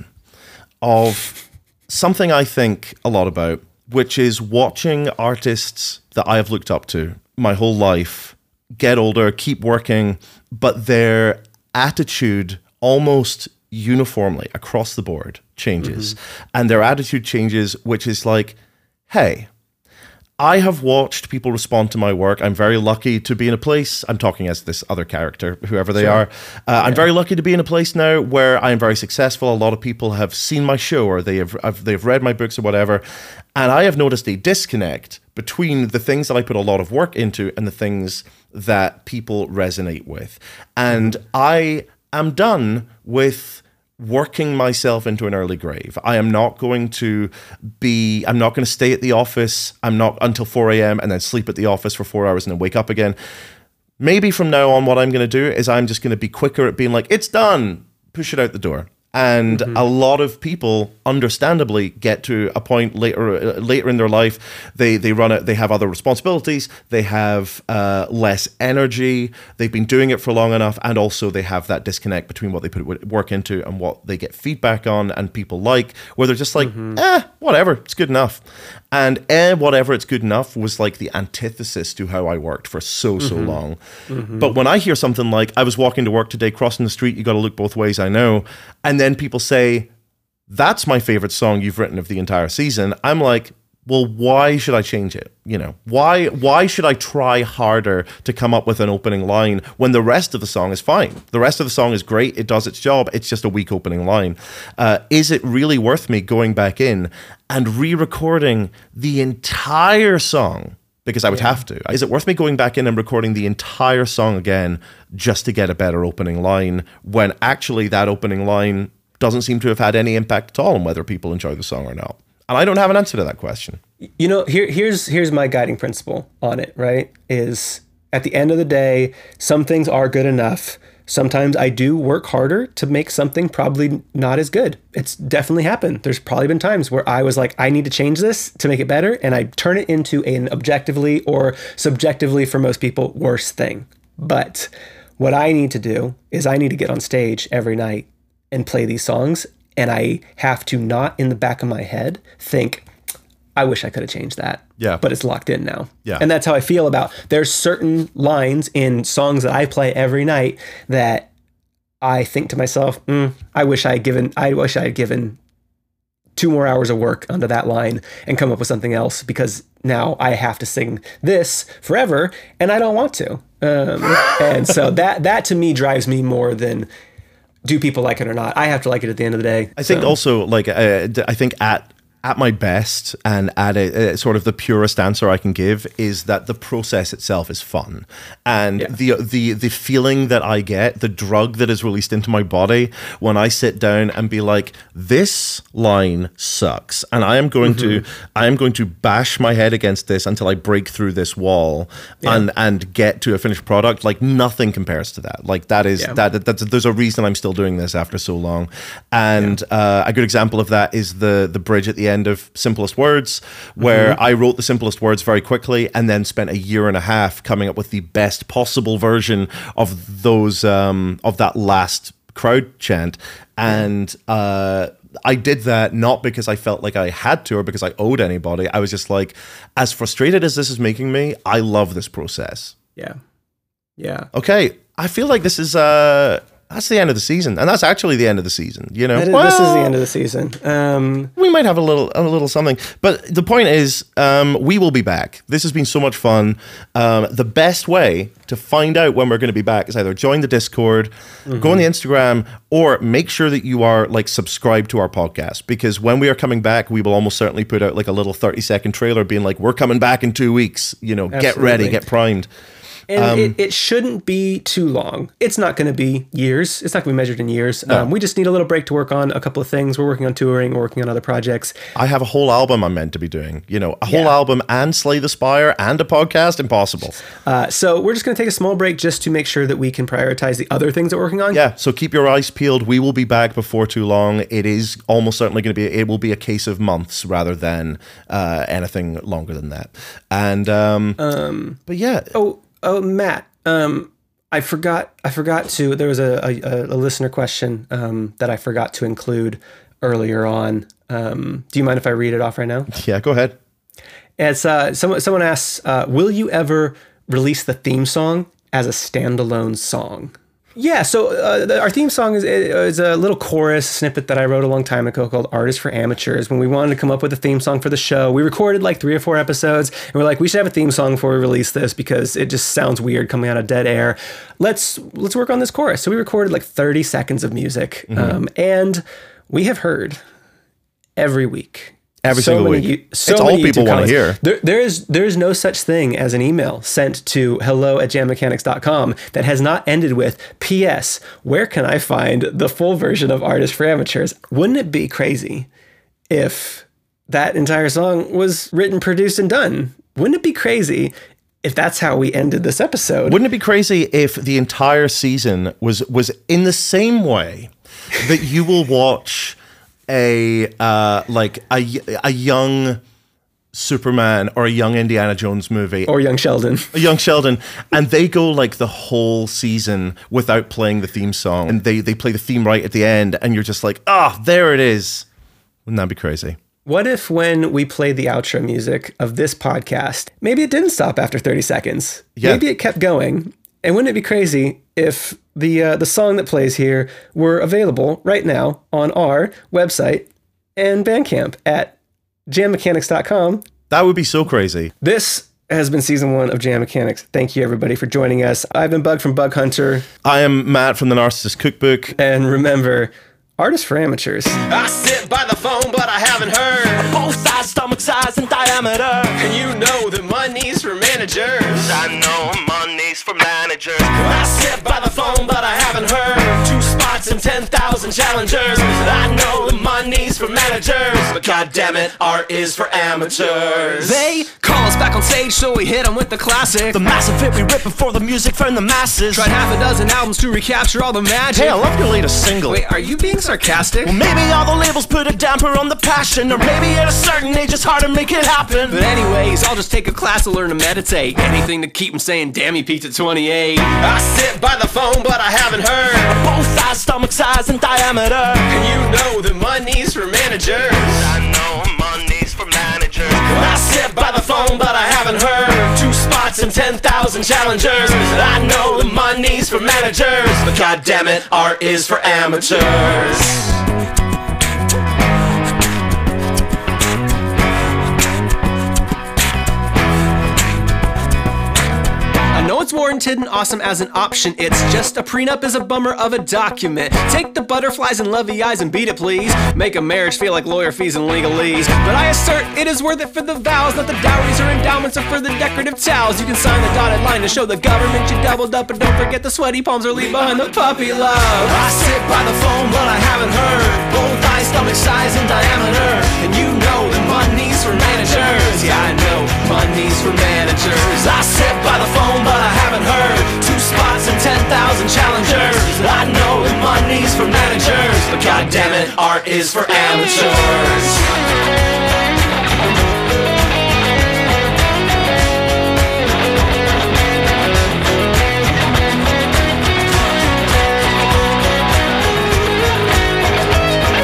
S3: of something I think a lot about, which is watching artists that I have looked up to my whole life get older, keep working, but their attitude almost uniformly across the board changes. And their attitude changes, which is like, hey, I have watched people respond to my work. I'm very lucky to be in a place, I'm talking as this other character, whoever they are. I'm very lucky to be in a place now where I am very successful. A lot of people have seen my show, or they've read my books or whatever. And I have noticed a disconnect between the things that I put a lot of work into and the things that people resonate with. And I am done with working myself into an early grave. I'm not going to stay at the office. I'm not until 4 a.m. and then sleep at the office for 4 hours and then wake up again. Maybe from now on, what I'm going to do is I'm just going to be quicker at being like, it's done, push it out the door. And a lot of people, understandably, get to a point later in their life. They run it. They have other responsibilities. They have less energy. They've been doing it for long enough, and also they have that disconnect between what they put work into and what they get feedback on and people like, where they're just like, whatever, it's good enough. And whatever, it's good enough was like the antithesis to how I worked for so long. But when I hear something like, I was walking to work today, crossing the street, you got to look both ways, I know. And then people say, that's my favorite song you've written of the entire season. I'm like, well, why should I change it? You know, why should I try harder to come up with an opening line when the rest of the song is fine? The rest of the song is great. It does its job. It's just a weak opening line. Is it really worth me going back in and re-recording the entire song? Because I would have to. Is it worth me going back in and recording the entire song again just to get a better opening line, when actually that opening line doesn't seem to have had any impact at all on whether people enjoy the song or not? And I don't have an answer to that question.
S4: You know, here's my guiding principle on it, right? Is at the end of the day, some things are good enough. Sometimes I do work harder to make something probably not as good. It's definitely happened. There's probably been times where I was like, I need to change this to make it better. And I turn it into an objectively or subjectively, for most people, worse thing. But what I need to do is I need to get on stage every night and play these songs. And I have to not in the back of my head think, I wish I could have changed that.
S3: Yeah.
S4: But it's locked in now.
S3: Yeah.
S4: And that's how I feel about, there's certain lines in songs that I play every night that I think to myself, I wish I had given 2 more hours of work onto that line and come up with something else, because now I have to sing this forever and I don't want to. And so that to me drives me more than, do people like it or not? I have to like it at the end of the day.
S3: I think also, like, I think at my best and at a sort of the purest answer I can give is that the process itself is fun. And the feeling that I get, the drug that is released into my body when I sit down and be like, this line sucks, and I am going to bash my head against this until I break through this wall and get to a finished product. Like, nothing compares to that. Like, that's there's a reason I'm still doing this after so long. And a good example of that is the bridge at the end of Simplest Words, where I wrote the simplest words very quickly and then spent a year and a half coming up with the best possible version of those of that last crowd chant. And I did that not because I felt like I had to or because I owed anybody. I was just like, as frustrated as this is making me, I love this process.
S4: Yeah.
S3: Okay, I feel like this is That's the end of the season, and that's actually the end of the season. You know,
S4: This is the end of the season.
S3: We might have a little something, but the point is, we will be back. This has been so much fun. The best way to find out when we're going to be back is either join the Discord, go on the Instagram, or make sure that you are like subscribed to our podcast, because when we are coming back, we will almost certainly put out like a little 30-second trailer being like, we're coming back in 2 weeks. You know, get ready, get primed.
S4: And it shouldn't be too long. It's not going to be years. It's not going to be measured in years.
S3: No.
S4: We just need a little break to work on a couple of things. We're working on touring. We're working on other projects.
S3: I have a whole album I'm meant to be doing. You know, a whole album and Slay the Spire and a podcast. Impossible.
S4: So we're just going to take a small break just to make sure that we can prioritize the other things that we're working on.
S3: Yeah, so keep your eyes peeled. We will be back before too long. It is almost certainly going to be, it will be a case of months rather than anything longer than that. And, but yeah.
S4: Oh, Matt. I forgot to. There was a listener question that I forgot to include earlier on. Do you mind if I read it off right now?
S3: Yeah, go ahead.
S4: It's someone asks, will you ever release the theme song as a standalone song? Yeah, so our theme song is a little chorus snippet that I wrote a long time ago called Artists for Amateurs. When we wanted to come up with a theme song for the show, we recorded like 3 or 4 episodes, and we're like, we should have a theme song before we release this because it just sounds weird coming out of dead air. Let's work on this chorus. So we recorded like 30 seconds of music, and we have heard every week.
S3: Every single week.
S4: It's
S3: all people want to hear.
S4: There is no such thing as an email sent to hello@jammechanics.com that has not ended with, P.S. Where can I find the full version of Artists for Amateurs? Wouldn't it be crazy if that entire song was written, produced, and done? Wouldn't it be crazy if that's how we ended this episode?
S3: Wouldn't it be crazy if the entire season was in the same way that you will watch a young Superman or a young Indiana Jones movie
S4: or Young Sheldon,
S3: and they go like the whole season without playing the theme song, and they play the theme right at the end, and you're just like, there it is. Wouldn't that be crazy?
S4: What if when we played the outro music of this podcast, maybe it didn't stop after 30 seconds?
S3: Yeah.
S4: Maybe it kept going. And wouldn't it be crazy if the song that plays here were available right now on our website and Bandcamp at jammechanics.com?
S3: That would be so crazy.
S4: This has been season 1 of Jam Mechanics. Thank you, everybody, for joining us. I've been Bug from Bug Hunter.
S3: I am Matt from the Narcissist Cookbook.
S4: And remember, Artists for Amateurs.
S1: I sit by the phone, but I haven't heard both sides, stomach size, and diameter. And you know that money's for managers.
S2: I know money's for managers.
S1: I sit by the phone, but I haven't heard 2 spots and 10,000 challengers. I know the money's for managers, but goddammit, art is for amateurs.
S7: They call us back on stage, so we hit them with the classic.
S1: The massive hit we rip before the music from the masses.
S7: Tried half a dozen albums to recapture all the magic.
S1: Hey, I love your latest single.
S7: Wait, are you being sarcastic?
S1: Well, maybe all the labels put a damper on the passion, or maybe at a certain age it's hard to make it happen.
S7: But anyways, I'll just take a class to learn to meditate. Anything to keep them saying, damn, he peaked at 28.
S1: I sit by the phone, but I haven't heard both sides, stomach size, and diameter. And you know that money's for managers.
S2: I know money's for managers.
S1: I sit by the phone, but I haven't heard 2 spots and 10,000 challengers. I know the money's for managers, but goddammit, art is for amateurs.
S7: It's warranted and awesome as an option. It's just a prenup is a bummer of a document. Take the butterflies and lovey eyes and beat it, please. Make a marriage feel like lawyer fees and legalese. But I assert it is worth it for the vows. Not the dowries or endowments or for the decorative towels. You can sign the dotted line to show the government you doubled up. But don't forget the sweaty palms or leave behind the puppy love.
S1: I sit by the phone, but I haven't heard both eyes, stomach size, and diameter. And you know that money's for managers. Yeah, I know money's for managers. I sit by the phone, but I haven't heard 2 spots and 10,000 challengers. I know that money's for managers, but goddammit, art is for amateurs.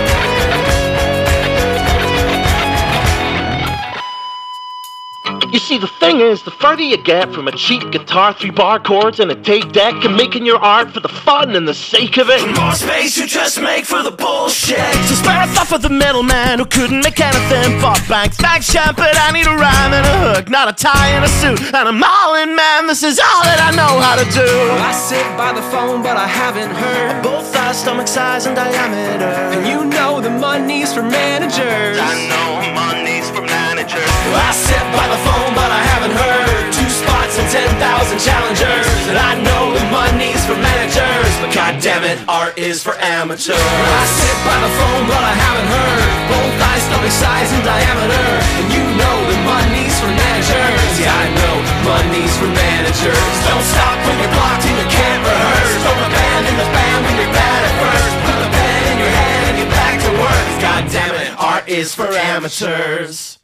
S8: You see, see, the thing is, the further you get from a cheap guitar, 3-bar chords, and a tape deck, and making your art for the fun and the sake of it.
S1: The more space you just make for the bullshit.
S3: So spare a thought for the middleman who couldn't make anything but bank shot, but I need a rhyme and a hook, not a tie and a suit. And I'm all in, man, this is all that I know how to do.
S1: I sit by the phone, but I haven't heard
S3: Both thighs, stomach size, and diameter.
S1: And you know the money's for managers.
S2: I know money's for managers.
S1: I sit by the phone, but I haven't heard 2 spots and 10,000 challengers. And I know the money's for managers, but goddammit, art is for amateurs. I sit by the phone, but I haven't heard both thighs, stomach size, and diameter. And you know the money's for managers. Yeah, I know money's for managers. Don't stop when you're blocked and you can't rehearse. Don't abandon the band when you're bad at first. Put the pen in your hand and get back to work. Goddammit, art is for amateurs.